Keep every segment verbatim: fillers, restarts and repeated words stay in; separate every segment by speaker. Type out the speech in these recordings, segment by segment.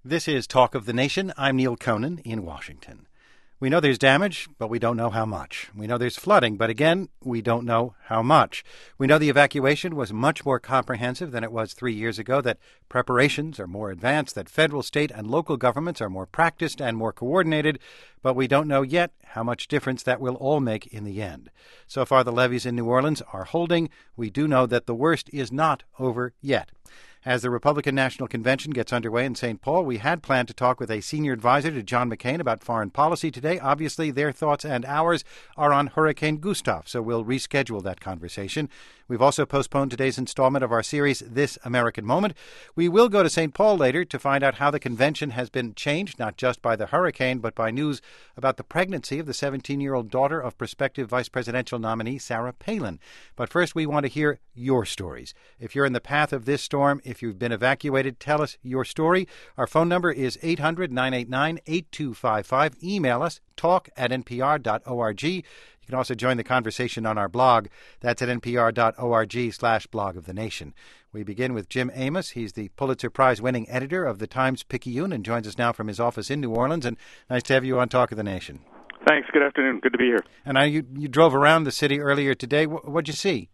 Speaker 1: This is Talk of the Nation. I'm Neil Conan in Washington. We know there's damage, but we don't know how much. We know there's flooding, but again, we don't know how much. We know the evacuation was much more comprehensive than it was three years ago, that preparations are more advanced, that federal, state, and local governments are more practiced and more coordinated, but we don't know yet how much difference that will all make in the end. So far, the levees in New Orleans are holding. We do know that the worst is not over yet. As the Republican National Convention gets underway in Saint Paul, we had planned to talk with a senior advisor to John McCain about foreign policy today. Obviously, their thoughts and ours are on Hurricane Gustav, so we'll reschedule that conversation. We've also postponed today's installment of our series, This American Moment. We will go to Saint Paul later to find out how the convention has been changed, not just by the hurricane, but by news about the pregnancy of the seventeen-year-old daughter of prospective vice presidential nominee Sarah Palin. But first, we want to hear your stories. If you're in the path of this storm, if you've been evacuated, tell us your story. Our phone number is eight hundred, nine eight nine, eight two five five. Email us, talk at n p r dot org. You can also join the conversation on our blog. That's at npr.org slash blog of the nation. We begin with Jim Amos. He's the Pulitzer Prize-winning editor of the Times-Picayune and joins us now from his office in New Orleans. And nice to have you on Talk of the Nation.
Speaker 2: Thanks. Good afternoon. Good to be here.
Speaker 1: And I, you, you drove around the city earlier today. What, what'd you see?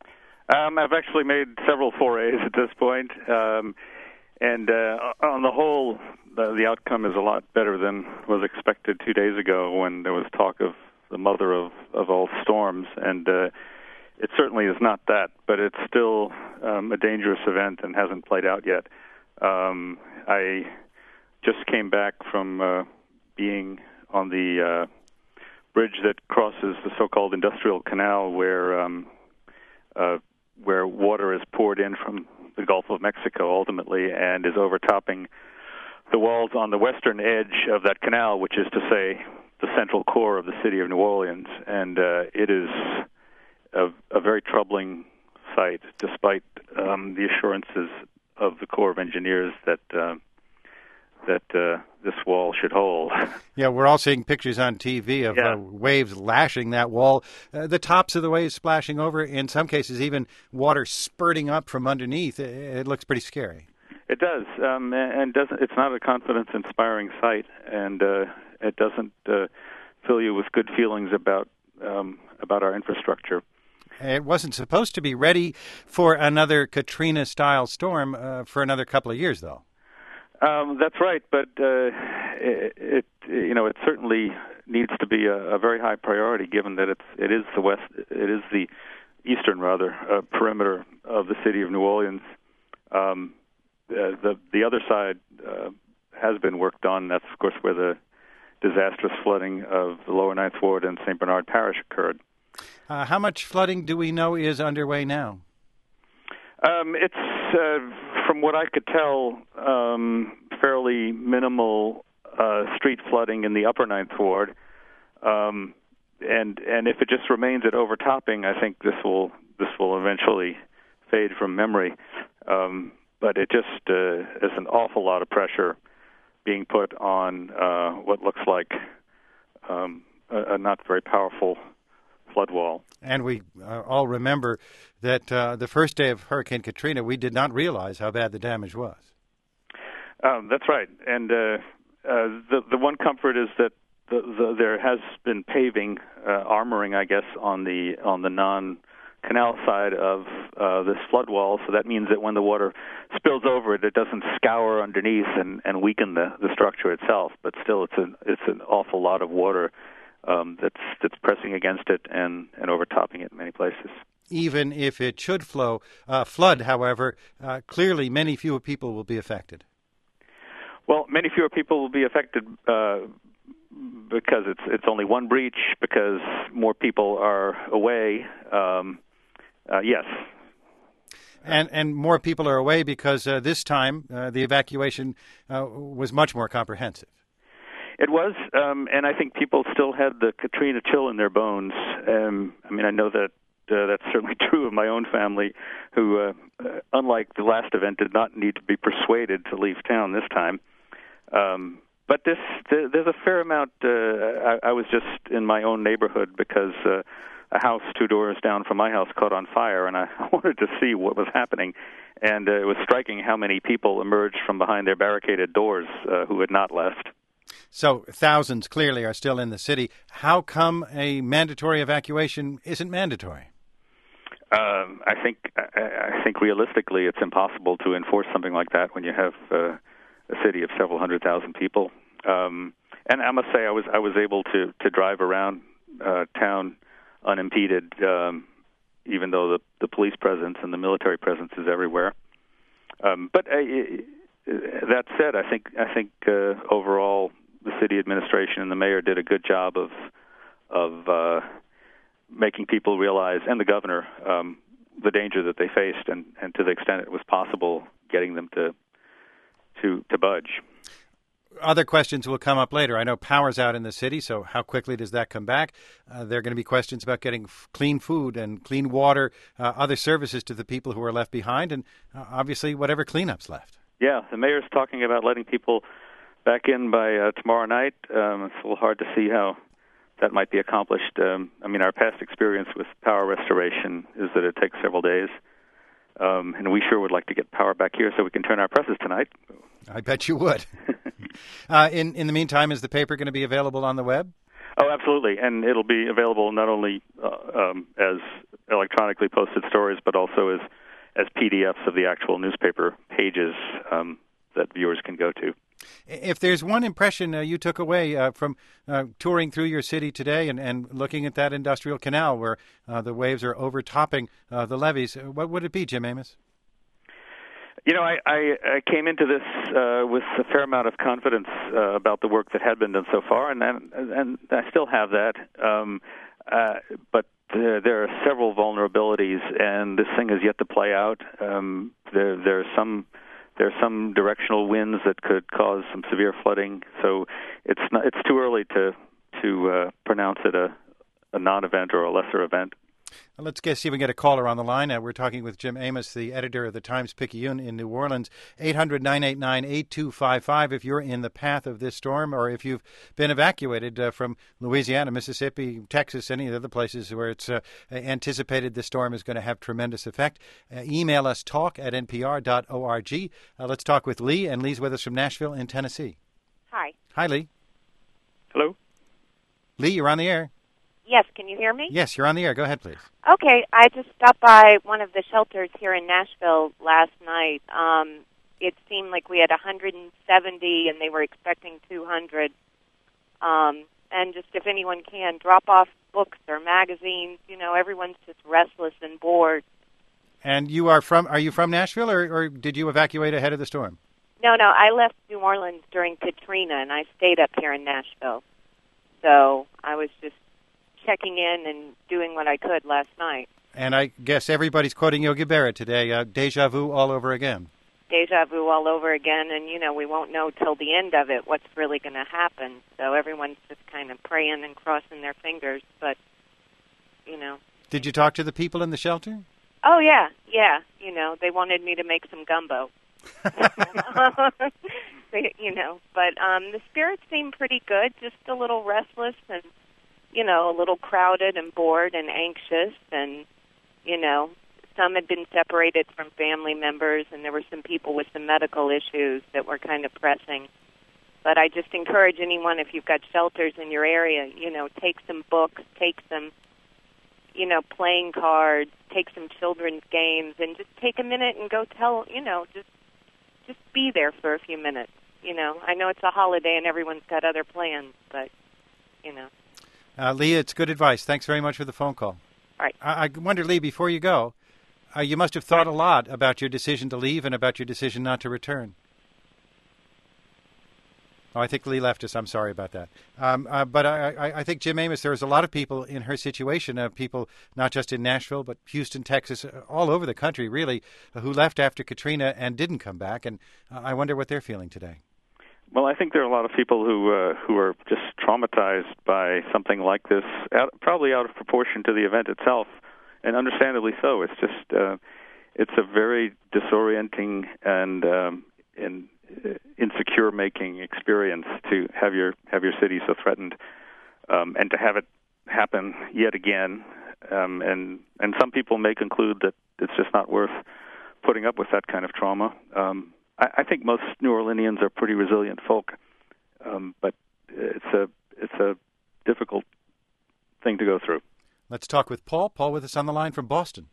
Speaker 2: Um, I've actually made several forays at this point. Um, and uh, on the whole, the, the outcome is a lot better than was expected two days ago when there was talk of the mother of, of all storms, and uh, it certainly is not that, but it's still um, a dangerous event and hasn't played out yet. Um, I just came back from uh, being on the uh, bridge that crosses the so-called Industrial Canal, where um, uh, where water is poured in from the Gulf of Mexico ultimately and is overtopping the walls on the western edge of that canal, which is to say the central core of the city of New Orleans, and uh, it is a, a very troubling sight, despite um, the assurances of the Corps of Engineers that uh, that uh, this wall should hold.
Speaker 1: Yeah, we're all seeing pictures on T V of
Speaker 2: yeah.
Speaker 1: uh, waves lashing that wall, uh, the tops of the waves splashing over, in some cases even water spurting up from underneath. It, it looks pretty scary.
Speaker 2: It does, um, and doesn't. It's not a confidence-inspiring sight, and uh, it doesn't uh, fill you with good feelings about um, about our infrastructure.
Speaker 1: It wasn't supposed to be ready for another Katrina-style storm uh, for another couple of years, though.
Speaker 2: Um, that's right, but uh, it, it you know it certainly needs to be a, a very high priority, given that it's it is the west, it is the eastern rather uh, perimeter of the city of New Orleans. Um, Uh, the the other side uh, has been worked on. That's, of course, where the disastrous flooding of the Lower Ninth Ward and Saint Bernard Parish occurred.
Speaker 1: Uh, how much flooding do we know is underway now?
Speaker 2: Um, it's, uh, from what I could tell, um, fairly minimal uh, street flooding in the Upper Ninth Ward. Um, and and if it just remains at overtopping, I think this will this will eventually fade from memory. Um, But it just uh, is an awful lot of pressure being put on uh, what looks like um, a, a not very powerful flood wall.
Speaker 1: And we uh, all remember that uh, the first day of Hurricane Katrina, we did not realize how bad the damage was.
Speaker 2: Um, that's right. And uh, uh, the the one comfort is that the, the, there has been paving, uh, armoring, I guess, on the on the non. canal side of uh, this flood wall, so that means that when the water spills over it, it doesn't scour underneath and, and weaken the, the structure itself. But still, it's an it's an awful lot of water um, that's that's pressing against it and, and overtopping it in many places.
Speaker 1: Even if it should flow uh, flood, however, uh, clearly many fewer people will be affected.
Speaker 2: Well, many fewer people will be affected uh, because it's it's only one breach, because more people are away. Um, Uh, yes.
Speaker 1: And and more people are away because uh, this time uh, the evacuation uh, was much more comprehensive.
Speaker 2: It was, um, and I think people still had the Katrina chill in their bones. Um, I mean, I know that uh, that's certainly true of my own family, who, uh, uh, unlike the last event, did not need to be persuaded to leave town this time. Um, but this, th- there's a fair amount. Uh, I, I was just in my own neighborhood because Uh, a house two doors down from my house caught on fire, and I wanted to see what was happening. and uh, it was striking how many people emerged from behind their barricaded doors uh, who had not left.
Speaker 1: So thousands clearly are still in the city. How come a mandatory evacuation isn't mandatory?
Speaker 2: Um, I think I, I think realistically, it's impossible to enforce something like that when you have uh, a city of several hundred thousand people. Um, and I must say, I was I was able to to drive around uh, town unimpeded, um, even though the the police presence and the military presence is everywhere. Um, but uh, that said, I think I think uh, overall the city administration and the mayor did a good job of of uh, making people realize, and the governor, um, the danger that they faced, and, and to the extent it was possible, getting them to to to budge.
Speaker 1: Other questions will come up later. I know power's out in the city, so how quickly does that come back? Uh, there are going to be questions about getting f- clean food and clean water, uh, other services to the people who are left behind, and uh, obviously whatever cleanup's left.
Speaker 2: Yeah, the mayor's talking about letting people back in by uh, tomorrow night. Um, it's a little hard to see how that might be accomplished. Um, I mean, our past experience with power restoration is that it takes several days. Um, and we sure would like to get power back here so we can turn our presses tonight.
Speaker 1: I bet you would. uh, in, in the meantime, is the paper going to be available on the web?
Speaker 2: Oh, absolutely. And it'll be available not only uh, um, as electronically posted stories, but also as, as P D Fs of the actual newspaper pages um, that viewers can go to.
Speaker 1: If there's one impression uh, you took away uh, from uh, touring through your city today and, and looking at that industrial canal where uh, the waves are overtopping uh, the levees, what would it be, Jim Amos?
Speaker 2: You know, I, I, I came into this uh, with a fair amount of confidence uh, about the work that had been done so far, and and, and I still have that. Um, uh, but there, there are several vulnerabilities, and this thing is yet to play out. Um, there, there are some. There are some directional winds that could cause some severe flooding, so it's not, it's too early to to uh, pronounce it a, a non-event or a lesser event.
Speaker 1: Well, let's get, see if we can get a caller on the line. Uh, we're talking with Jim Amos, the editor of the Times-Picayune in New Orleans. eight hundred, nine eight nine, eight two five five if you're in the path of this storm or if you've been evacuated uh, from Louisiana, Mississippi, Texas, any of the other places where it's uh, anticipated the storm is going to have tremendous effect. Uh, email us talk at n p r dot org. Uh, let's talk with Lee, and Lee's with us from Nashville in Tennessee.
Speaker 3: Hi.
Speaker 1: Hi, Lee.
Speaker 2: Hello?
Speaker 1: Lee, you're on the air.
Speaker 3: Yes, can you hear me?
Speaker 1: Yes, you're on the air. Go ahead, please.
Speaker 3: Okay, I just stopped by one of the shelters here in Nashville last night. Um, it seemed like we had one hundred seventy, and they were expecting two hundred. Um, and just if anyone can, drop off books or magazines. You know, everyone's just restless and bored.
Speaker 1: And you are from? Are you from Nashville, or, or did you evacuate ahead of the storm?
Speaker 3: No, no, I left New Orleans during Katrina, and I stayed up here in Nashville. So I was just checking in and doing what I could last night.
Speaker 1: And I guess everybody's quoting Yogi Berra today, uh, deja vu all over again.
Speaker 3: Deja vu all over again, and, you know, we won't know till the end of it what's really going to happen. So everyone's just kind of praying and crossing their fingers, but, you know.
Speaker 1: Did you talk to the people in the shelter?
Speaker 3: Oh, yeah, yeah. You know, they wanted me to make some gumbo. they, you know, but um, the spirits seem pretty good, just a little restless and, you know, a little crowded and bored and anxious, and, you know, some had been separated from family members, and there were some people with some medical issues that were kind of pressing. But I just encourage anyone, if you've got shelters in your area, you know, take some books, take some, you know, playing cards, take some children's games, and just take a minute and go tell, you know, just just be there for a few minutes. You know, I know it's a holiday and everyone's got other plans, but, you know.
Speaker 1: Uh, Lee, it's good advice. Thanks very much for the phone call.
Speaker 3: All right.
Speaker 1: I, I wonder, Lee, before you go, uh, you must have thought a lot about your decision to leave and about your decision not to return. Oh, I think Lee left us. I'm sorry about that. Um, uh, but I, I, I think, Jim Amos, there's a lot of people in her situation, uh, people not just in Nashville, but Houston, Texas, uh, all over the country, really, uh, who left after Katrina and didn't come back. And uh, I wonder what they're feeling today.
Speaker 2: Well, I think there are a lot of people who uh, who are just traumatized by something like this, out, probably out of proportion to the event itself, and understandably so. It's just uh, it's a very disorienting and um, and insecure making experience to have your have your city so threatened, um, and to have it happen yet again. Um, and and some people may conclude that it's just not worth putting up with that kind of trauma. Um, I, I think most New Orleanians are pretty resilient folk, um, but it's a it's a difficult thing to go through.
Speaker 1: Let's talk with Paul. Paul with us on the line from Boston.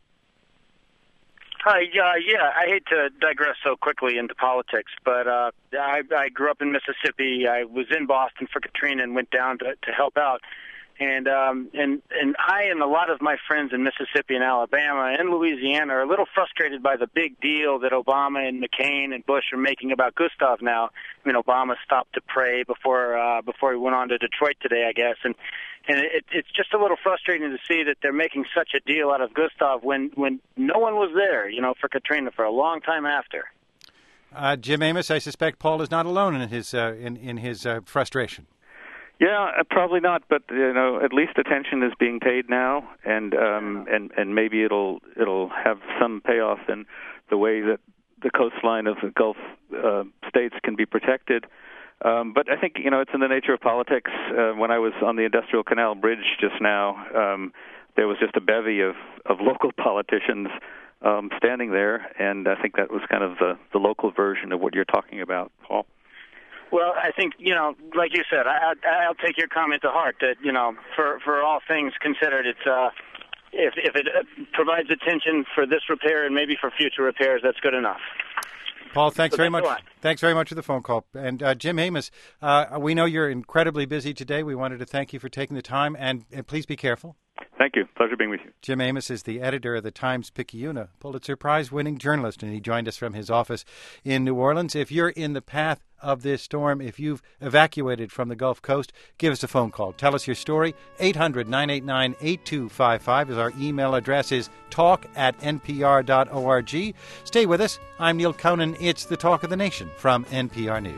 Speaker 4: Hi, uh, yeah, I hate to digress so quickly into politics, but uh, I, I grew up in Mississippi. I was in Boston for Katrina and went down to, to help out. And um, and and I and a lot of my friends in Mississippi and Alabama and Louisiana are a little frustrated by the big deal that Obama and McCain and Bush are making about Gustav now. I mean, Obama stopped to pray before uh, before he went on to Detroit today, I guess, and and it, it's just a little frustrating to see that they're making such a deal out of Gustav when when no one was there, you know, for Katrina for a long time after.
Speaker 1: Uh, Jim Amos, I suspect Paul is not alone in his uh, in in his uh, frustration.
Speaker 2: Yeah, uh, probably not, but you know, at least attention is being paid now, and um, and and maybe it'll it'll have some payoff in the way that the coastline of the Gulf uh, states can be protected. Um, but I think you know it's in the nature of politics. Uh, when I was on the Industrial Canal Bridge just now, um, there was just a bevy of of local politicians um, standing there, and I think that was kind of the the local version of what you're talking about, Paul.
Speaker 4: Well, I think, you know, like you said, I, I, I'll take your comment to heart that, you know, for, for all things considered, it's uh, if, if it provides attention for this repair and maybe for future repairs, that's good enough.
Speaker 1: Paul, thanks
Speaker 4: so
Speaker 1: very
Speaker 4: thanks
Speaker 1: much. Thanks very much for the phone call. And uh, Jim Amos, uh, we know you're incredibly busy today. We wanted to thank you for taking the time, and, and please be careful.
Speaker 2: Thank you. Pleasure being with you.
Speaker 1: Jim Amos is the editor of the Times-Picayune, Pulitzer Prize-winning journalist, and he joined us from his office in New Orleans. If you're in the path of this storm, if you've evacuated from the Gulf Coast, give us a phone call. Tell us your story. eight hundred, nine eight nine, eight two five five is our email address is talk at n p r dot org. Stay with us. I'm Neil Conan. It's the Talk of the Nation from N P R News.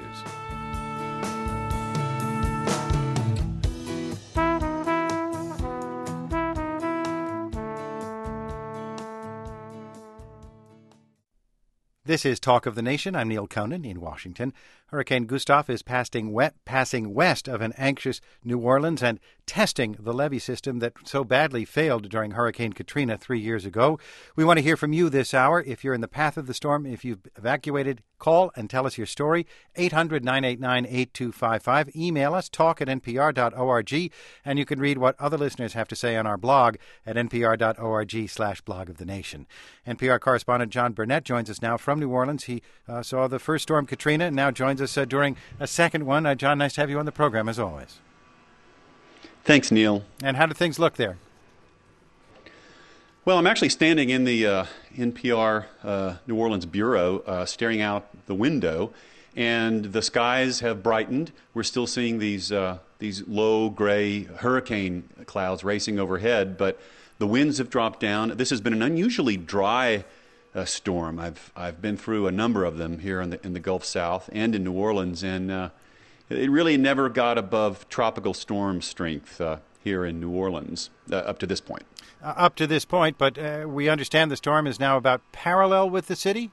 Speaker 1: This is Talk of the Nation. I'm Neil Conan in Washington. Hurricane Gustav is passing, wet, passing west of an anxious New Orleans and testing the levee system that so badly failed during Hurricane Katrina three years ago. We want to hear from you this hour. If you're in the path of the storm, if you've evacuated, call and tell us your story. eight hundred, nine eight nine, eight two five five. Email us, talk at n p r dot org. And you can read what other listeners have to say on our blog at n p r dot org slash blog of the nation. N P R correspondent John Burnett joins us now from New Orleans. He uh, saw the first storm, Katrina, and now joins us uh, during a second one. Uh, John, nice to have you on the program, as always.
Speaker 5: Thanks, Neil.
Speaker 1: And how do things look there?
Speaker 5: Well, I'm actually standing in the uh, N P R uh, New Orleans bureau, uh, staring out the window, and the skies have brightened. We're still seeing these uh, these low gray hurricane clouds racing overhead, but the winds have dropped down. This has been an unusually dry uh, storm. I've I've been through a number of them here in the in the Gulf South and in New Orleans, and uh, it really never got above tropical storm strength uh, here in New Orleans uh, up to this point.
Speaker 1: Uh, up to this point, but uh, we understand the storm is now about parallel with the city?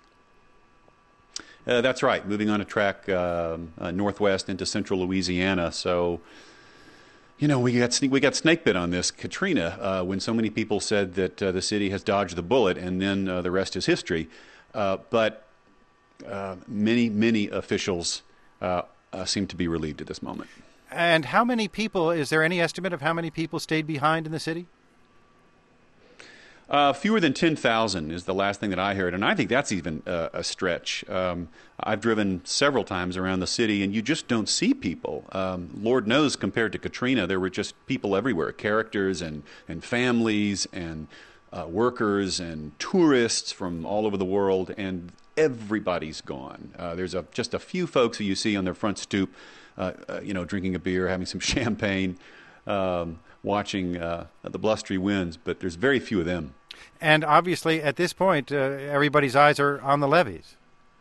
Speaker 5: Uh, that's right, moving on a track uh, uh, northwest into central Louisiana. So, you know, we got we got snake bit on this Katrina uh, when so many people said that uh, the city has dodged the bullet, and then uh, the rest is history. Uh, but uh, many, many officials uh, uh, seem to be relieved at this moment.
Speaker 1: And how many people, is there any estimate of how many people stayed behind in the city?
Speaker 5: Uh, fewer than ten thousand is the last thing that I heard, and I think that's even uh, a stretch. Um, I've driven several times around the city, and you just don't see people. Um, Lord knows, compared to Katrina, there were just people everywhere, characters and, and families and uh, workers and tourists from all over the world, and everybody's gone. Uh, there's a, just a few folks who you see on their front stoop, uh, uh, you know, drinking a beer, having some champagne, um, watching uh, the blustery winds, but there's very few of them.
Speaker 1: And obviously, at this point, uh, everybody's eyes are on the levees.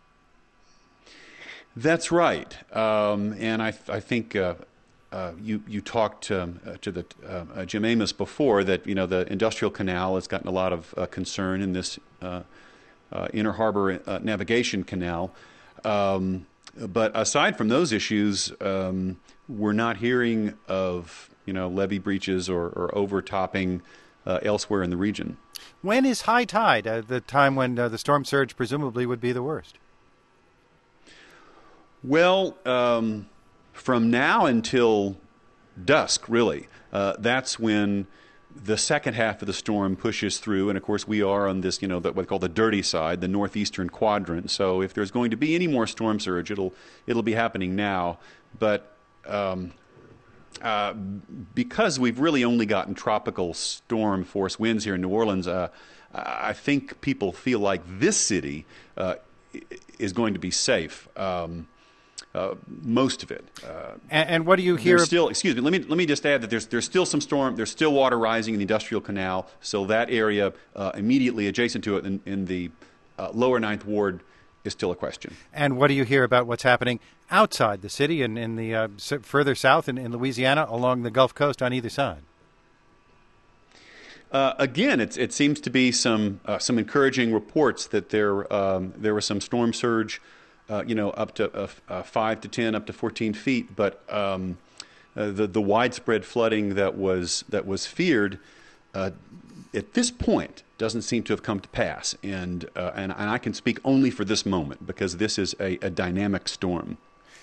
Speaker 5: That's right. Um, and I, I think uh, uh, you you talked um, uh, to the uh, uh, Jim Amos before that, you know, the Industrial Canal has gotten a lot of uh, concern in this uh, uh, Inner Harbor uh, Navigation Canal. Um, but aside from those issues, um, we're not hearing of, you know, levee breaches or, or overtopping uh, elsewhere in the region.
Speaker 1: When is high tide, uh, the time when uh, the storm surge presumably would be the worst?
Speaker 5: Well, um, from now until dusk, really, uh, that's when the second half of the storm pushes through. And, of course, we are on this, you know, the, what they call the dirty side, the northeastern quadrant. So if there's going to be any more storm surge, it'll it'll be happening now. But um, uh, because we've really only gotten tropical storm force winds here in New Orleans, uh, I think people feel like this city uh, is going to be safe. Um, Uh, most of it. Uh,
Speaker 1: and, and what do you hear?
Speaker 5: Still, excuse me. Let me let me just add that there's there's still some storm. There's still water rising in the Industrial Canal. So that area uh, immediately adjacent to it in, in the uh, lower Ninth Ward is still a question.
Speaker 1: And what do you hear about what's happening outside the city and in the uh, further south in, in Louisiana along the Gulf Coast on either side?
Speaker 5: Uh, again, it's, it seems to be some uh, some encouraging reports that there um, there was some storm surge. Uh, you know, up to uh, uh, five to ten, up to fourteen feet. But um, uh, the the widespread flooding that was that was feared uh, at this point doesn't seem to have come to pass. And uh, and, and I can speak only for this moment because this is a, a dynamic storm.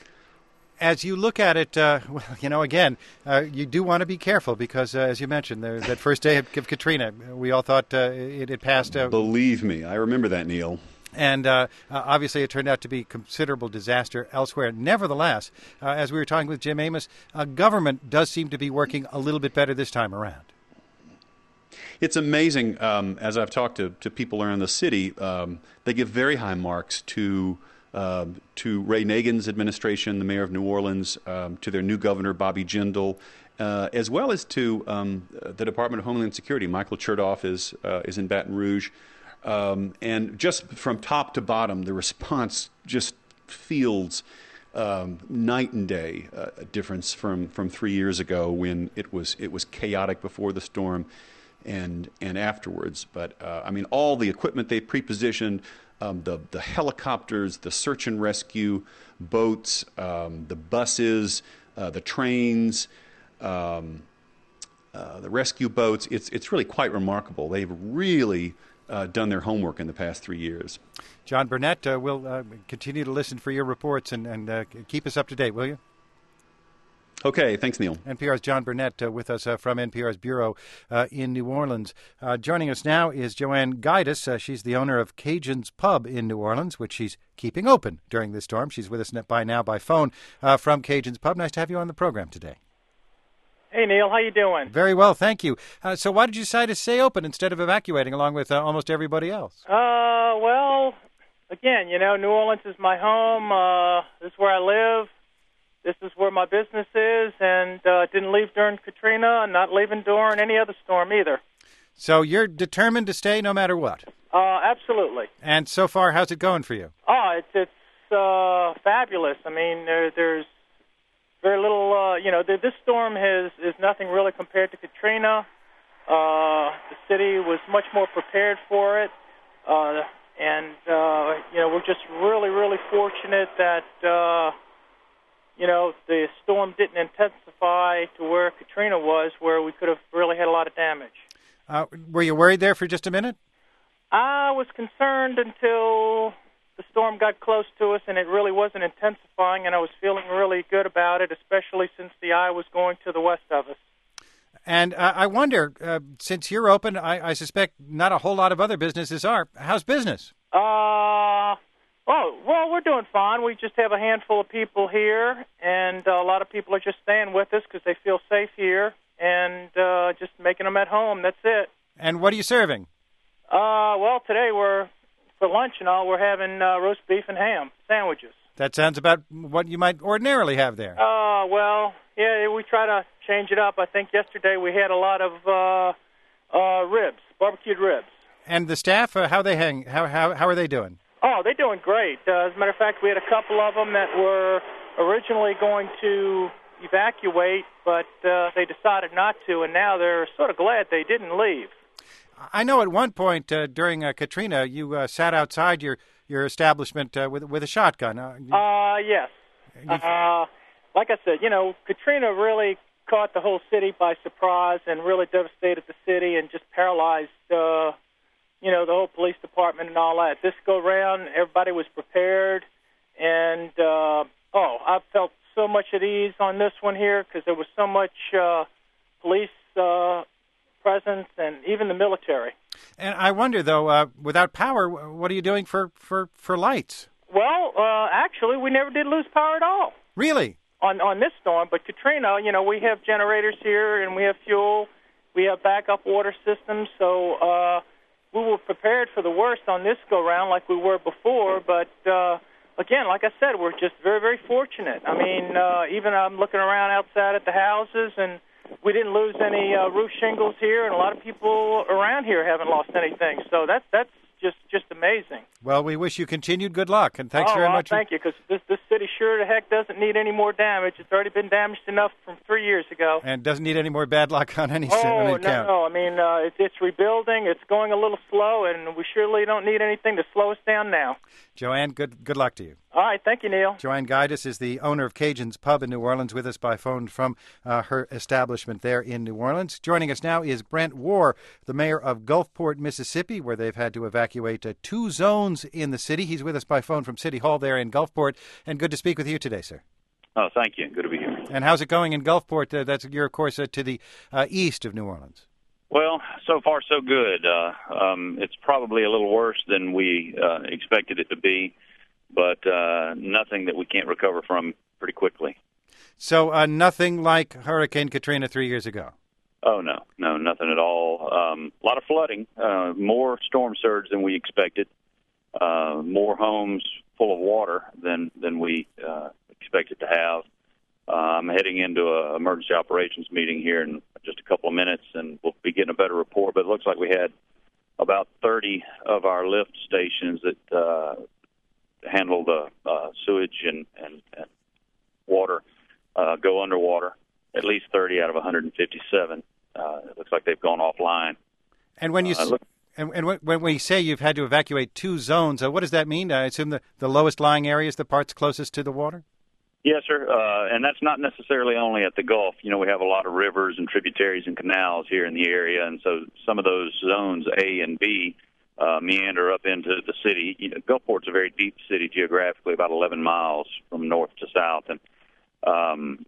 Speaker 1: As you look at it, uh, well, you know, again, uh, you do want to be careful because, uh, as you mentioned, the, that first day of, of Katrina, we all thought uh, it had passed. Uh,
Speaker 5: Believe me, I remember that, Neil.
Speaker 1: And uh, uh, obviously it turned out to be considerable disaster elsewhere. Nevertheless, uh, as we were talking with Jim Amos, uh, government does seem to be working a little bit better this time around.
Speaker 5: It's amazing. Um, as I've talked to, to people around the city, um, they give very high marks to uh, to Ray Nagin's administration, the mayor of New Orleans, um, to their new governor, Bobby Jindal, uh, as well as to um, the Department of Homeland Security. Michael Chertoff is uh, is in Baton Rouge. Um, and just from top to bottom, the response just feels um, night and day uh, a difference from, from three years ago when it was it was chaotic before the storm and and afterwards. But uh, I mean, all the equipment they pre-positioned, um, the the helicopters, the search and rescue boats, um, the buses, uh, the trains. Um, uh, the rescue boats. It's it's really quite remarkable. They've really Uh, done their homework in the past three years.
Speaker 1: John Burnett, uh, we'll uh, continue to listen for your reports and, and uh, keep us up to date, will you?
Speaker 5: Okay, thanks, Neil.
Speaker 1: N P R's John Burnett uh, with us uh, from N P R's Bureau uh, in New Orleans. Uh, joining us now is Joanne Gaidas. Uh, she's the owner of Cajun's Pub in New Orleans, which she's keeping open during this storm. She's with us by now by phone uh, from Cajun's Pub. Nice to have you on the program today.
Speaker 6: Hey, Neil, how you doing?
Speaker 1: Very well, thank you. Uh, so why did you decide to stay open instead of evacuating along with uh, almost everybody else?
Speaker 6: Uh, well, again, you know, New Orleans is my home. Uh, this is where I live. This is where my business is, and uh, didn't leave during Katrina, and not leaving during any other storm either.
Speaker 1: So you're determined to stay no matter what?
Speaker 6: Uh, absolutely.
Speaker 1: And so far, how's it going for you?
Speaker 6: Oh, it's it's uh, fabulous. I mean, there, there's very little, uh, you know, this storm has is nothing really compared to Katrina. Uh, the city was much more prepared for it. Uh, and, uh, you know, we're just really, really fortunate that, uh, you know, the storm didn't intensify to where Katrina was, where we could have really had a lot of damage.
Speaker 1: Uh, were you worried there for just a minute?
Speaker 6: I was concerned until the storm got close to us, and it really wasn't intensifying, and I was feeling really good about it, especially since the eye was going to the west of us.
Speaker 1: And uh, I wonder, uh, since you're open, I, I suspect not a whole lot of other businesses are. How's business?
Speaker 6: Uh, oh, well, we're doing fine. We just have a handful of people here, and uh, a lot of people are just staying with us because they feel safe here, and uh, just making them at home. That's it.
Speaker 1: And what are you serving?
Speaker 6: Uh, well, today we're... For lunch and all, we're having uh, roast beef and ham sandwiches.
Speaker 1: That sounds about what you might ordinarily have there.
Speaker 6: Uh, well, yeah, we try to change it up. I think yesterday we had a lot of uh, uh, ribs, barbecued ribs.
Speaker 1: And the staff, uh, how they hang? How how how are they doing?
Speaker 6: Oh, they're doing great. Uh, as a matter of fact, we had a couple of them that were originally going to evacuate, but uh, they decided not to, and now they're sort of glad they didn't leave.
Speaker 1: I know at one point uh, during uh, Katrina, you uh, sat outside your, your establishment uh, with with a shotgun. Uh,
Speaker 6: uh yes. Uh, like I said, you know, Katrina really caught the whole city by surprise and really devastated the city and just paralyzed, uh, you know, the whole police department and all that. This go round, everybody was prepared, and uh, oh, I felt so much at ease on this one here because there was so much uh, police uh, presence and even the military.
Speaker 1: And I wonder, though, uh, without power, what are you doing for, for, for lights?
Speaker 6: Well, uh, actually, we never did lose power at all.
Speaker 1: Really?
Speaker 6: On on this storm, but Katrina, you know, we have generators here and we have fuel, we have backup water systems, so uh, we were prepared for the worst on this go-round like we were before, but uh, again, like I said, we're just very, very fortunate. I mean, uh, even I'm looking around outside at the houses, and we didn't lose any uh, roof shingles here, and a lot of people around here haven't lost anything, so that's, that's just, just amazing.
Speaker 1: Well, we wish you continued good luck, and thanks
Speaker 6: oh,
Speaker 1: very
Speaker 6: well,
Speaker 1: much.
Speaker 6: Thank you, because this, this city sure the heck doesn't need any more damage. It's already been damaged enough from three years ago.
Speaker 1: And doesn't need any more bad luck on any,
Speaker 6: oh,
Speaker 1: on any
Speaker 6: no,
Speaker 1: count.
Speaker 6: no. I mean, uh, it, it's rebuilding. It's going a little slow, and we surely don't need anything to slow us down now.
Speaker 1: Joanne, good good luck to you.
Speaker 6: All right. Thank you, Neil.
Speaker 1: Joanne Guidus is the owner of Cajun's Pub in New Orleans, with us by phone from uh, her establishment there in New Orleans. Joining us now is Brent Warr, the mayor of Gulfport, Mississippi, where they've had to evacuate uh, two zones in the city. He's with us by phone from City Hall there in Gulfport, and good to speak with you today, sir.
Speaker 7: Oh, thank you. Good to be here.
Speaker 1: And how's it going in Gulfport? Uh, that's you're, of course, uh, to the uh, east of New Orleans.
Speaker 7: Well, so far so good. Uh, um, it's probably a little worse than we uh, expected it to be, but uh, nothing that we can't recover from pretty quickly.
Speaker 1: So uh, nothing like Hurricane Katrina three years ago?
Speaker 7: Oh, no. No, nothing at all. Um, a lot of flooding, uh, more storm surge than we expected, uh, more homes full of water than, than we uh, expected to have. Uh, I'm heading into an emergency operations meeting here in just a couple of minutes, and we'll be getting a better report. But it looks like we had about thirty of our lift stations that uh, handle the uh, sewage and, and, and water uh, go underwater. At least thirty out of one hundred fifty-seven. Uh, it looks like they've gone offline.
Speaker 1: And when you
Speaker 7: uh, look,
Speaker 1: and, and when we say you've had to evacuate two zones, uh, what does that mean? I assume the, the lowest lying area is the parts closest to the water?
Speaker 7: Yes, sir. Uh, and that's not necessarily only at the Gulf. You know, we have a lot of rivers and tributaries and canals here in the area, and so some of those zones, A and B, uh, meander up into the city. You know, Gulfport's a very deep city geographically, about eleven miles from north to south, and um,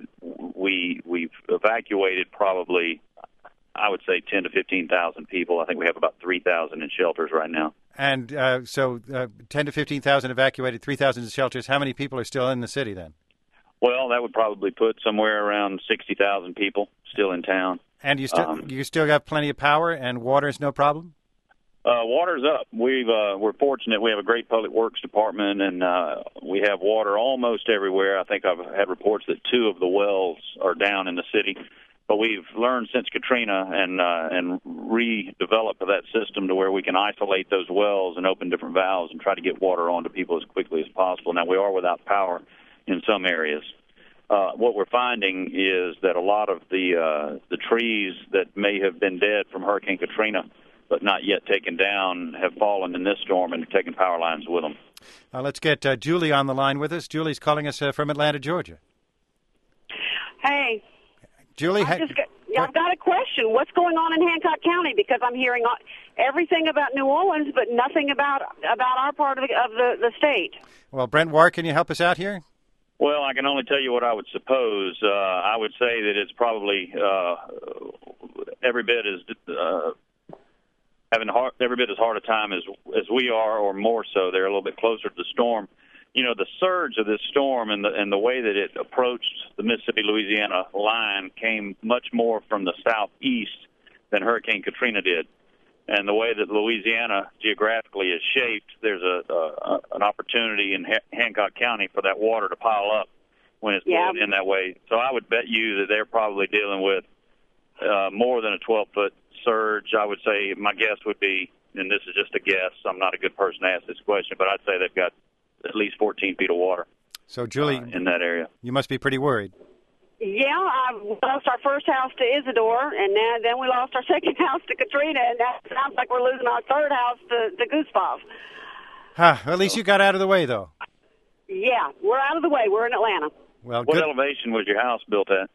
Speaker 7: we we've evacuated probably, I would say, ten to fifteen thousand people. I think we have about three thousand in shelters right now.
Speaker 1: And uh, so uh, ten to fifteen thousand evacuated, three thousand in shelters. How many people are still in the city then?
Speaker 7: Well, that would probably put somewhere around sixty thousand people still in town.
Speaker 1: And you still um, you still got plenty of power, and water is no problem?
Speaker 7: Uh, water's up. We've uh, we're fortunate. We have a great public works department, and uh, we have water almost everywhere. I think I've had reports that two of the wells are down in the city. But we've learned since Katrina and uh, and redeveloped that system to where we can isolate those wells and open different valves and try to get water onto people as quickly as possible. Now, we are without power in some areas. Uh, what we're finding is that a lot of the uh, the trees that may have been dead from Hurricane Katrina but not yet taken down have fallen in this storm and taken power lines with them.
Speaker 1: Uh, let's get uh, Julie on the line with us. Julie's calling us uh, from Atlanta, Georgia.
Speaker 8: Hey.
Speaker 1: Julie,
Speaker 8: I've, just got, I've got a question. What's going on in Hancock County? Because I'm hearing everything about New Orleans, but nothing about about our part of the, of the, the state.
Speaker 1: Well, Brent Warr, can you help us out here?
Speaker 7: Well, I can only tell you what I would suppose. Uh, I would say that it's probably uh, every bit as uh, having hard, every bit as hard a time as as we are, or more so. They're a little bit closer to the storm. You know, the surge of this storm and the and the way that it approached the Mississippi-Louisiana line came much more from the southeast than Hurricane Katrina did. And the way that Louisiana geographically is shaped, there's a, a an opportunity in ha- Hancock County for that water to pile up when it's
Speaker 8: yeah.
Speaker 7: blowing in that way. So I would bet you that they're probably dealing with uh, more than a twelve-foot surge. I would say my guess would be, and this is just a guess, I'm not a good person to ask this question, but I'd say they've got at least fourteen feet of water.
Speaker 1: So, Julie,
Speaker 7: uh, in that area,
Speaker 1: you must be pretty worried.
Speaker 8: Yeah, I lost our first house to Isidore, and now, then we lost our second house to Katrina, and now it sounds like we're losing our third house to, to Gustav.
Speaker 1: Huh, at least you got out of the way, though.
Speaker 8: Yeah, we're out of the way. We're in Atlanta.
Speaker 1: Well,
Speaker 7: what
Speaker 1: good.
Speaker 7: elevation was your house built at?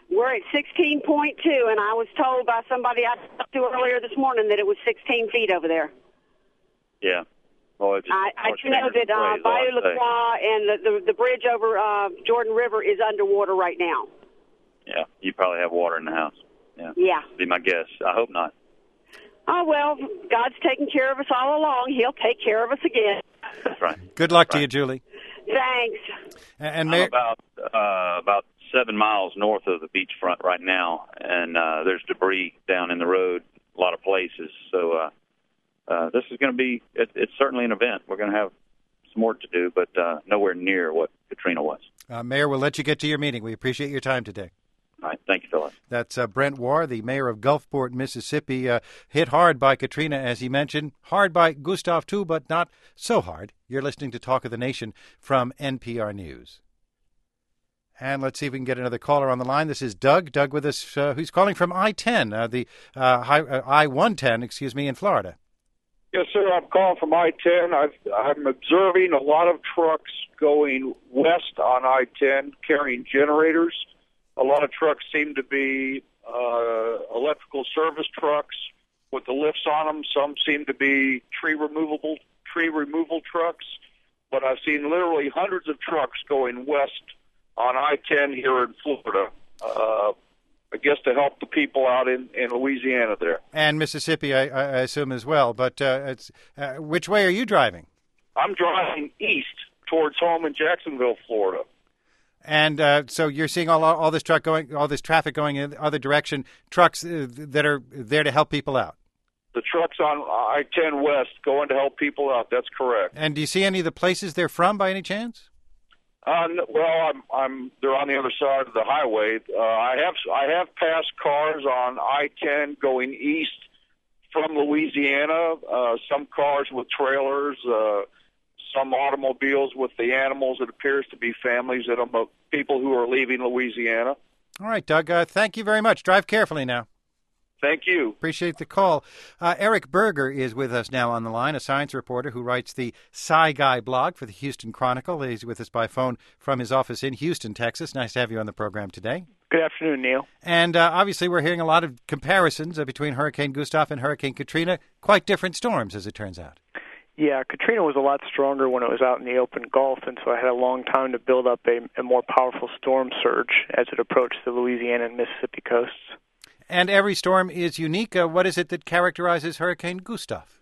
Speaker 8: We're at sixteen point two, and I was told by somebody I talked to earlier this morning that it was sixteen feet over there.
Speaker 7: Yeah. Well, it's
Speaker 8: I, I do know that uh, Bayou La Croix and the, the, the bridge over uh, Jordan River is underwater right now.
Speaker 7: Yeah, you probably have water in the house. Yeah.
Speaker 8: Yeah.
Speaker 7: Be my guess. I hope not.
Speaker 8: Oh, well, God's taken care of us all along. He'll take care of us again.
Speaker 7: That's right.
Speaker 1: Good luck
Speaker 7: That's
Speaker 1: to
Speaker 7: right.
Speaker 1: you, Julie.
Speaker 8: Thanks.
Speaker 1: And, and
Speaker 7: I'm
Speaker 1: Mayor,
Speaker 7: about uh, about seven miles north of the beachfront right now, and uh, there's debris down in the road, a lot of places. So uh, uh, this is going to be, it, it's certainly an event. We're going to have some work to do, but uh, nowhere near what Katrina was.
Speaker 1: uh, Mayor, we'll let you get to your meeting. We appreciate your time today.
Speaker 7: All right. Thank you, Phyllis.
Speaker 1: That's uh, Brent Warr, the mayor of Gulfport, Mississippi, uh, hit hard by Katrina, as he mentioned. Hard by Gustav, too, but not so hard. You're listening to Talk of the Nation from N P R News. And let's see if we can get another caller on the line. This is Doug. Doug with us, uh, who's calling from I ten, uh, the uh, high, uh, I one ten, excuse me, in Florida.
Speaker 9: Yes, sir. I'm calling from I ten. I've, I'm observing a lot of trucks going west on I ten carrying generators. A lot of trucks seem to be uh, electrical service trucks with the lifts on them. Some seem to be tree removable tree removal trucks. But I've seen literally hundreds of trucks going west on I ten here in Florida, uh, I guess to help the people out in, in Louisiana there.
Speaker 1: And Mississippi, I, I assume, as well. But uh, it's uh, which way are you driving?
Speaker 9: I'm driving east towards home in Jacksonville, Florida.
Speaker 1: And uh, so you're seeing all all this truck going, all this traffic going in the other direction. Trucks uh, that are there to help people out.
Speaker 9: The trucks on I ten West going to help people out. That's correct.
Speaker 1: And do you see any of the places they're from, by any chance?
Speaker 9: Uh, well, I'm I'm they're on the other side of the highway. Uh, I have I have passed cars on I ten going east from Louisiana. Uh, some cars with trailers. Uh, Some automobiles with the animals. It appears to be families that are people who are leaving Louisiana.
Speaker 1: All right, Doug. Uh, thank you very much. Drive carefully now.
Speaker 9: Thank you.
Speaker 1: Appreciate the call. Uh, Eric Berger is with us now on the line, a science reporter who writes the Sci Guy blog for the Houston Chronicle. He's with us by phone from his office in Houston, Texas. Nice to have you on the program today.
Speaker 6: Good afternoon, Neil.
Speaker 1: And uh, obviously we're hearing a lot of comparisons uh, between Hurricane Gustav and Hurricane Katrina. Quite different storms, as it turns out.
Speaker 6: Yeah, Katrina was a lot stronger when it was out in the open Gulf, and so I had a long time to build up a, a more powerful storm surge as it approached the Louisiana and Mississippi coasts.
Speaker 1: And every storm is unique. Uh, what is it that characterizes Hurricane Gustav?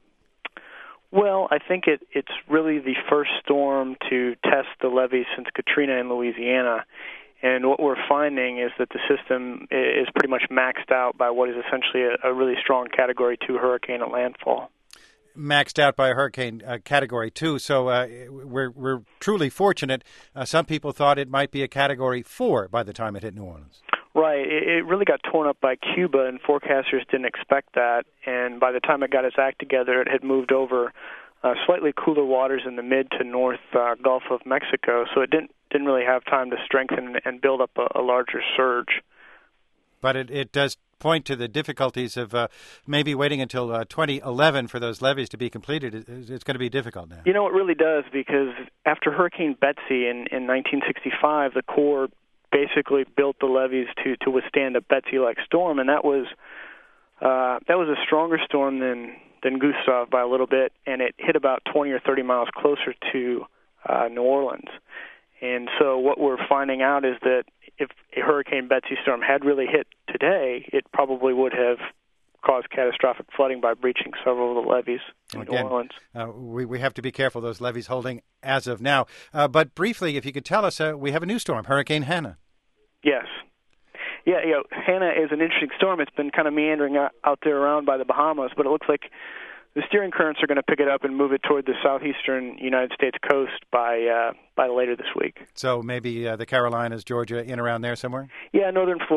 Speaker 6: Well, I think it, it's really the first storm to test the levees since Katrina in Louisiana. And what we're finding is that the system is pretty much maxed out by what is essentially a, a really strong Category two hurricane at landfall.
Speaker 1: Maxed out by a hurricane uh, Category two, so uh, we're we're truly fortunate. Uh, some people thought it might be a Category four by the time it hit New Orleans.
Speaker 6: Right. It, it really got torn up by Cuba, and forecasters didn't expect that. And by the time it got its act together, it had moved over uh, slightly cooler waters in the mid to north uh, Gulf of Mexico, so it didn't didn't really have time to strengthen and build up a, a larger surge.
Speaker 1: But it, it does point to the difficulties of uh, maybe waiting until uh, twenty eleven for those levees to be completed. It, it's going to be difficult now.
Speaker 6: You know, it really does, because after Hurricane Betsy in, in nineteen sixty-five, the Corps basically built the levees to, to withstand a Betsy-like storm, and that was uh, that was a stronger storm than, than Gustav by a little bit, and it hit about twenty or thirty miles closer to uh, New Orleans. And so what we're finding out is that if a Hurricane Betsy storm had really hit today, it probably would have caused catastrophic flooding by breaching several of the levees in
Speaker 1: Again,
Speaker 6: New Orleans.
Speaker 1: Uh, we, we have to be careful, those levees holding as of now. Uh, but briefly, if you could tell us, uh, we have a new storm, Hurricane Hannah.
Speaker 6: Yes. Yeah, you know, Hannah is an interesting storm. It's been kind of meandering out, out there around by the Bahamas, but it looks like the steering currents are going to pick it up and move it toward the southeastern United States coast by uh, by later this week.
Speaker 1: So maybe uh, the Carolinas, Georgia, in around there somewhere?
Speaker 6: Yeah, northern Florida,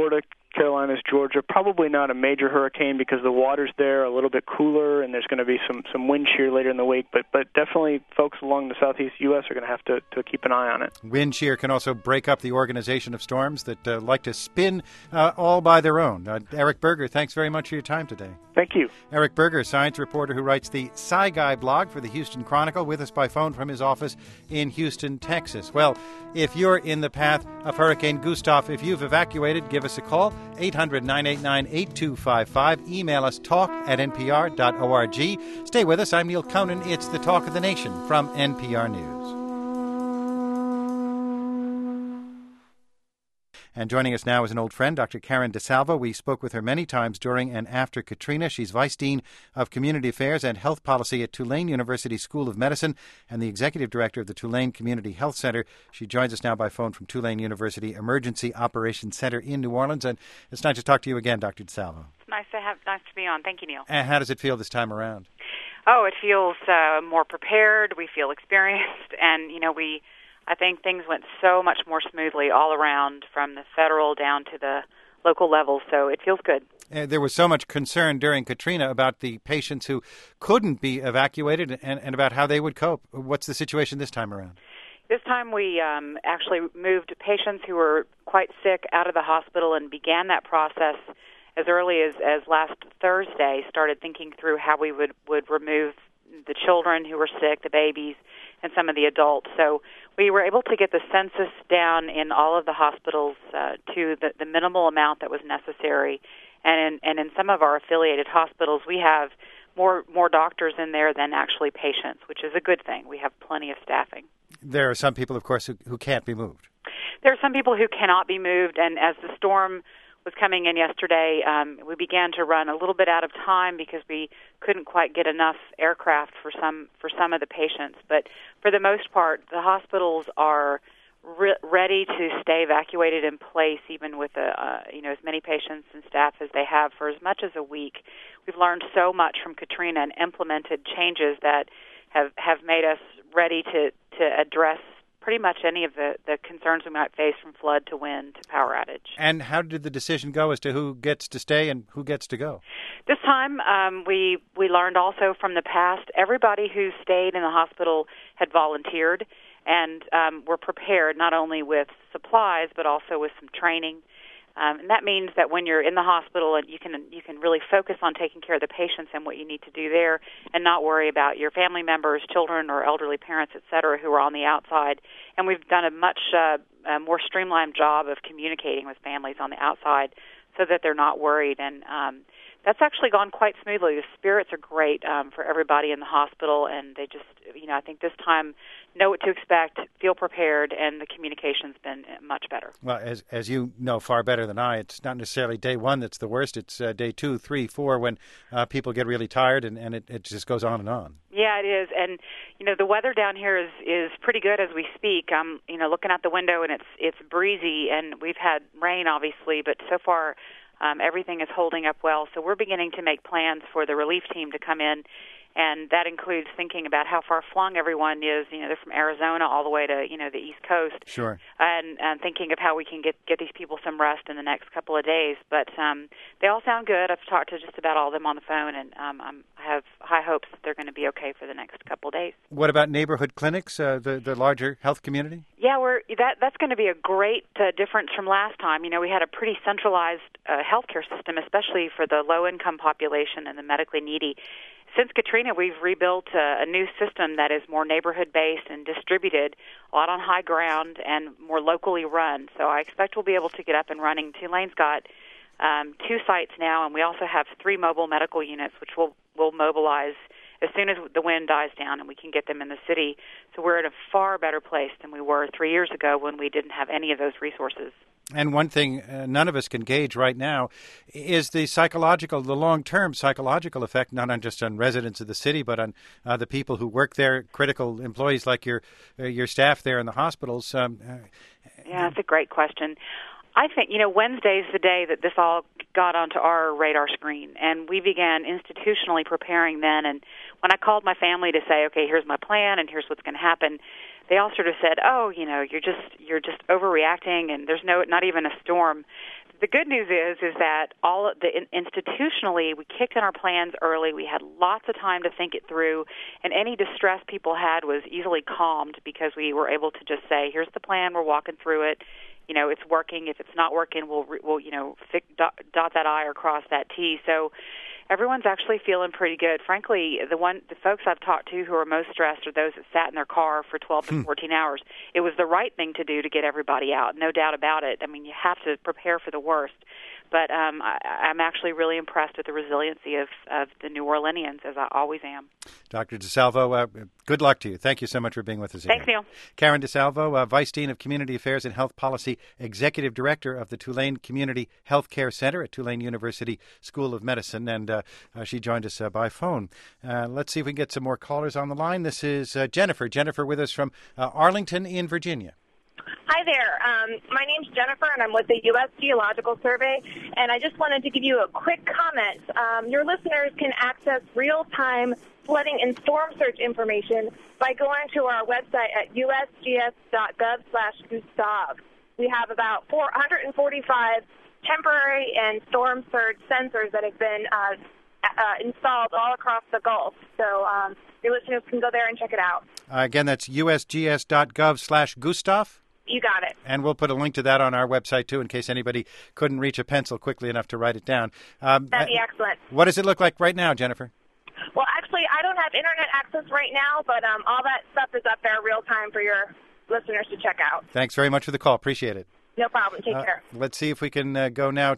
Speaker 6: Carolinas, Georgia. Probably not a major hurricane because the water's there, a little bit cooler, and there's going to be some, some wind shear later in the week. But but definitely folks along the southeast U S are going to have to, to keep an eye on it.
Speaker 1: Wind shear can also break up the organization of storms that uh, like to spin uh, all by their own. Uh, Eric Berger, thanks very much for your time today.
Speaker 6: Thank you.
Speaker 1: Eric Berger, science reporter who writes the Sci Guy blog for the Houston Chronicle, with us by phone from his office in Houston, Texas. Well, if you're in the path of Hurricane Gustav, if you've evacuated, give us a call, eight hundred, nine eight nine, eight two five five. Email us, talk at n p r dot org. Stay with us. I'm Neil Conan. It's the Talk of the Nation from N P R News. And joining us now is an old friend, Doctor Karen DeSalvo. We spoke with her many times during and after Katrina. She's Vice Dean of Community Affairs and Health Policy at Tulane University School of Medicine and the Executive Director of the Tulane Community Health Center. She joins us now by phone from Tulane University Emergency Operations Center in New Orleans. And it's nice to talk to you again, Doctor DeSalvo.
Speaker 10: It's nice to have, nice to be on. Thank you, Neil.
Speaker 1: And how does it feel this time around?
Speaker 10: Oh, it feels uh, more prepared. We feel experienced. And, you know, we... I think things went so much more smoothly all around from the federal down to the local level, so it feels good.
Speaker 1: Uh, there was so much concern during Katrina about the patients who couldn't be evacuated and, and about how they would cope. What's the situation this time around?
Speaker 10: This time we um, actually moved patients who were quite sick out of the hospital and began that process as early as, as last Thursday, started thinking through how we would, would remove the children who were sick, the babies, and some of the adults. So we were able to get the census down in all of the hospitals uh, to the, the minimal amount that was necessary. And in, and in some of our affiliated hospitals, we have more more doctors in there than actually patients, which is a good thing. We have plenty of staffing.
Speaker 1: There are some people, of course, who, who can't be moved.
Speaker 10: There are some people who cannot be moved, and as the storm was coming in yesterday, um, we began to run a little bit out of time because we couldn't quite get enough aircraft for some for some of the patients. But for the most part, the hospitals are re- ready to stay evacuated in place, even with a, uh, you know as many patients and staff as they have for as much as a week. We've learned so much from Katrina and implemented changes that have have made us ready to to address pretty much any of the, the concerns we might face from flood to wind to power outage.
Speaker 1: And how did the decision go as to who gets to stay and who gets to go?
Speaker 10: This time, um, we we learned also from the past, everybody who stayed in the hospital had volunteered and um, were prepared not only with supplies but also with some training. Um, and that means that when you're in the hospital, and you can you can really focus on taking care of the patients and what you need to do there, and not worry about your family members, children, or elderly parents, et cetera, who are on the outside. And we've done a much uh, a more streamlined job of communicating with families on the outside, so that they're not worried. And um, that's actually gone quite smoothly. The spirits are great um, for everybody in the hospital, and they just, you know, I think this time know what to expect, feel prepared, and the communication's been much better.
Speaker 1: Well, as as you know far better than I, it's not necessarily day one that's the worst. It's uh, day two, three, four, when uh, people get really tired, and, and it, it just goes on and on.
Speaker 10: Yeah, it is. And, you know, the weather down here is, is pretty good as we speak. I'm, you know, looking out the window, and it's it's breezy, and we've had rain, obviously, but so far um, everything is holding up well. So we're beginning to make plans for the relief team to come in, and that includes thinking about how far flung everyone is. You know, they're from Arizona all the way to, you know, the East Coast.
Speaker 1: Sure.
Speaker 10: And, and thinking of how we can get, get these people some rest in the next couple of days. But um, they all sound good. I've talked to just about all of them on the phone, and um, I'm, I have high hopes that they're going to be okay for the next couple of days.
Speaker 1: What about neighborhood clinics, uh, the, the larger health community?
Speaker 10: Yeah, we're that that's going to be a great uh, difference from last time. You know, we had a pretty centralized uh, healthcare system, especially for the low-income population and the medically needy. Since Katrina, we've rebuilt a, a new system that is more neighborhood-based and distributed, a lot on high ground and more locally run. So I expect we'll be able to get up and running. Tulane's got um, two sites now, and we also have three mobile medical units, which we'll, we'll mobilize as soon as the wind dies down and we can get them in the city. So we're in a far better place than we were three years ago when we didn't have any of those resources.
Speaker 1: And one thing uh, none of us can gauge right now is the psychological, the long-term psychological effect, not on just on residents of the city, but on uh, the people who work there, critical employees like your uh, your staff there in the hospitals. Um, uh,
Speaker 10: yeah, that's a great question. I think, you know, Wednesday's the day that this all got onto our radar screen, and we began institutionally preparing then. And when I called my family to say, okay, here's my plan and here's what's going to happen, they all sort of said, oh, you know, you're just you're just overreacting, and there's no not even a storm. the good news is is that all of the institutionally we kicked in our plans early. We had lots of time to think it through, and any distress people had was easily calmed because we were able to just say, "Here's the plan. We're walking through it. You know, it's working. If it's not working, we'll we'll you know fix, dot, dot that I or cross that T." So everyone's actually feeling pretty good. Frankly, the one the folks I've talked to who are most stressed are those that sat in their car for twelve to fourteen hours. It was the right thing to do to get everybody out, no doubt about it. I mean, you have to prepare for the worst. But um, I, I'm actually really impressed with the resiliency of, of the New Orleanians, as I always am.
Speaker 1: Doctor DeSalvo, uh, good luck to you. Thank you so much for being with us again.
Speaker 10: Thanks, Neil.
Speaker 1: Karen DeSalvo, uh, Vice Dean of Community Affairs and Health Policy, Executive Director of the Tulane Community Health Care Center at Tulane University School of Medicine, and uh, uh, she joined us uh, by phone. Uh, let's see if we can get some more callers on the line. This is uh, Jennifer. Jennifer with us from uh, Arlington in Virginia.
Speaker 11: Hi there. Um, my name's Jennifer, and I'm with the U S Geological Survey, and I just wanted to give you a quick comment. Um, your listeners can access real-time flooding and storm surge information by going to our website at U S G S dot gov slash Gustav. We have about four hundred forty-five temporary and storm surge sensors that have been uh, uh, installed all across the Gulf. So um, your listeners can go there and check it out.
Speaker 1: Uh, again, that's U S G S dot gov slash Gustav.
Speaker 11: You got it.
Speaker 1: And we'll put a link to that on our website, too, in case anybody couldn't reach a pencil quickly enough to write it down. Um,
Speaker 11: That'd be excellent.
Speaker 1: What does it look like right now, Jennifer?
Speaker 11: Well, actually, I don't have Internet access right now, but um, all that stuff is up there real time for your listeners to check out.
Speaker 1: Thanks very much for the call. Appreciate it.
Speaker 11: No problem. Take
Speaker 1: uh,
Speaker 11: care.
Speaker 1: Let's see if we can uh, go now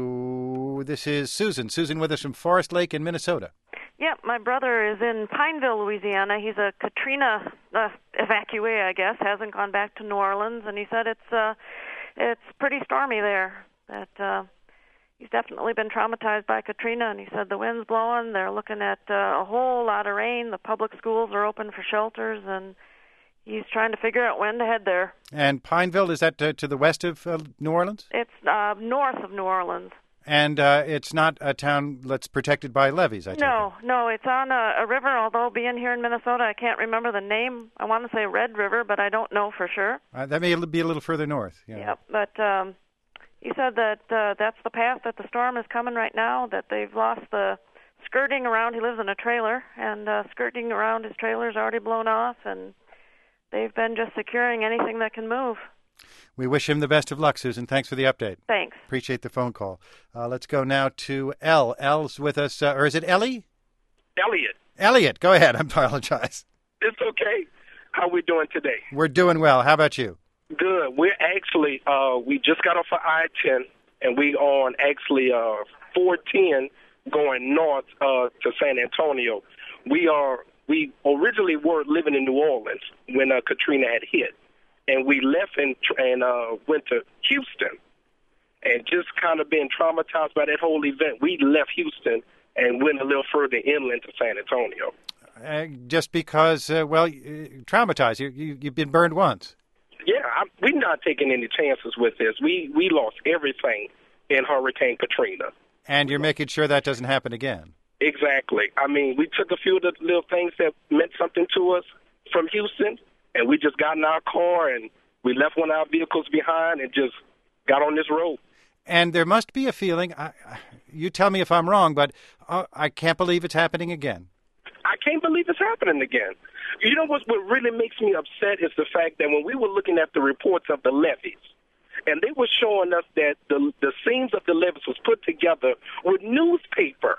Speaker 1: to, this is Susan. Susan with us from Forest Lake in Minnesota.
Speaker 12: Yeah, my brother is in Pineville, Louisiana. He's a Katrina uh, evacuee, I guess. Hasn't gone back to New Orleans, and he said it's uh, it's pretty stormy there. That uh, he's definitely been traumatized by Katrina, and he said the wind's blowing. They're looking at uh, a whole lot of rain. The public schools are open for shelters, and he's trying to figure out when to head there.
Speaker 1: And Pineville, is that uh, to the west of uh, New Orleans?
Speaker 12: It's uh, north of New Orleans.
Speaker 1: And uh, it's not a town that's protected by levees, I take
Speaker 12: No,
Speaker 1: it.
Speaker 12: no, it's on a, a river, although being here in Minnesota, I can't remember the name. I want to say Red River, but I don't know for sure.
Speaker 1: Uh, that may be a little further north. Yeah,
Speaker 12: Yep, but um, he said that uh, that's the path that the storm is coming right now, that they've lost the skirting around. He lives in a trailer, and uh, skirting around his trailer is already blown off, and they've been just securing anything that can move.
Speaker 1: We wish him the best of luck, Susan. Thanks for the update.
Speaker 12: Thanks.
Speaker 1: Appreciate the phone call. Uh, let's go now to Elle. Elle's with us, uh, or is it Ellie?
Speaker 13: Elliot.
Speaker 1: Elliot, go ahead. I apologize.
Speaker 13: It's okay. How we doing today?
Speaker 1: We're doing well. How about you?
Speaker 13: Good. We're actually, uh, we just got off of I ten, and we on actually uh, four ten going north uh, to San Antonio. We are, we originally were living in New Orleans when uh, Katrina had hit. And we left and, and uh, went to Houston, and just kind of being traumatized by that whole event, we left Houston and went a little further inland to San Antonio.
Speaker 1: Uh, just because, uh, well, traumatized. You, you, you've been burned once.
Speaker 13: Yeah, I'm, we're not taking any chances with this. We we lost everything in Hurricane Katrina.
Speaker 1: And you're making sure that doesn't happen again.
Speaker 13: Exactly. I mean, we took a few of the little things that meant something to us from Houston, and we just got in our car and we left one of our vehicles behind and just got on this road.
Speaker 1: And there must be a feeling, I, you tell me if I'm wrong, but uh, I can't believe it's happening again.
Speaker 13: I can't believe it's happening again. You know what, what really makes me upset is the fact that when we were looking at the reports of the levees, and they were showing us that the, the scenes of the levees was put together with newspaper.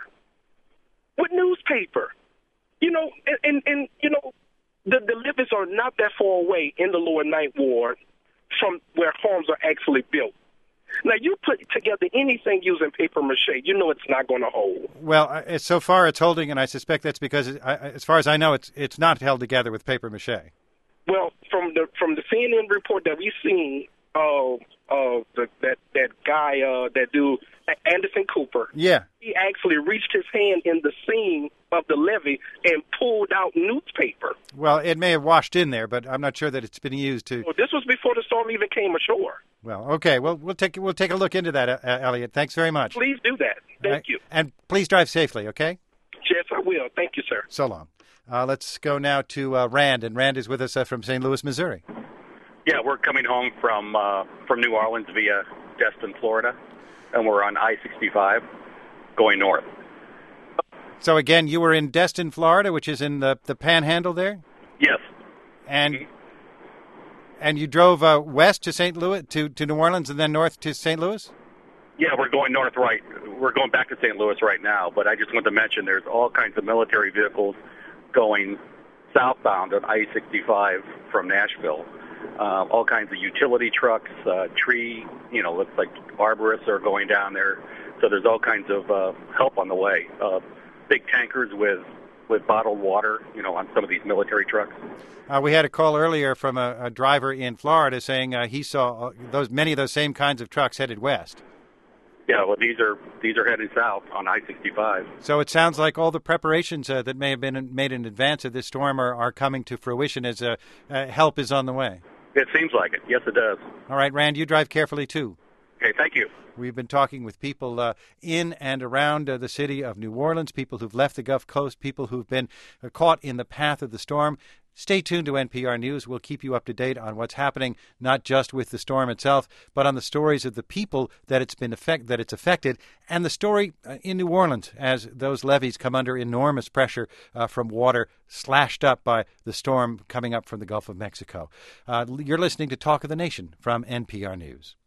Speaker 13: With newspaper. You know, and, and, and you know, The, the levees are not that far away in the Lower Ninth Ward from where homes are actually built. Now, you put together anything using paper mache, you know it's not going to hold.
Speaker 1: Well, uh, so far it's holding, and I suspect that's because, it, uh, as far as I know, it's it's not held together with paper mache.
Speaker 13: Well, from the from the C N N report that we've seen, uh, uh, the, that that guy uh, that do Anderson Cooper,
Speaker 1: yeah,
Speaker 13: he actually reached his hand in the seam of the levee and pulled out newspaper.
Speaker 1: Well, it may have washed in there, but I'm not sure that it's been used to.
Speaker 13: Well, this was before the storm even came ashore.
Speaker 1: Well, okay. Well, we'll take we'll take a look into that, uh, Elliot. Thanks very much.
Speaker 13: Please do that. Thank
Speaker 1: right.
Speaker 13: you.
Speaker 1: And please drive safely, okay?
Speaker 13: Yes, I will. Thank you, sir.
Speaker 1: So long. Uh, let's go now to uh, Rand, and Rand is with us uh, from Saint Louis, Missouri.
Speaker 14: Yeah, we're coming home from uh, from New Orleans via Destin, Florida, and we're on I sixty-five going north.
Speaker 1: So again, you were in Destin, Florida, which is in the, the Panhandle there?
Speaker 14: Yes.
Speaker 1: And and you drove uh, west to Saint Louis, to, to New Orleans, and then north to Saint Louis?
Speaker 14: Yeah, we're going north right. We're going back to Saint Louis right now, but I just want to mention there's all kinds of military vehicles going southbound on I sixty-five from Nashville. Uh, all kinds of utility trucks, uh, tree, you know, looks like arborists are going down there. So there's all kinds of uh, help on the way. Uh, big tankers with, with bottled water, you know, on some of these military trucks.
Speaker 1: Uh, we had a call earlier from a, a driver in Florida saying uh, he saw those many of those same kinds of trucks headed west.
Speaker 14: Yeah, well, these are these are heading south on I sixty-five.
Speaker 1: So it sounds like all the preparations uh, that may have been made in advance of this storm are, are coming to fruition as uh, uh, help is on the way.
Speaker 14: It seems like it. Yes, it does.
Speaker 1: All right, Rand, you drive carefully, too.
Speaker 14: Okay, thank you.
Speaker 1: We've been talking with people uh, in and around uh, the city of New Orleans, people who've left the Gulf Coast, people who've been uh, caught in the path of the storm. Stay tuned to N P R News. We'll keep you up to date on what's happening, not just with the storm itself, but on the stories of the people that it's been affect- that it's affected, and the story uh, in New Orleans as those levees come under enormous pressure uh, from water slashed up by the storm coming up from the Gulf of Mexico. Uh, you're listening to Talk of the Nation from N P R News.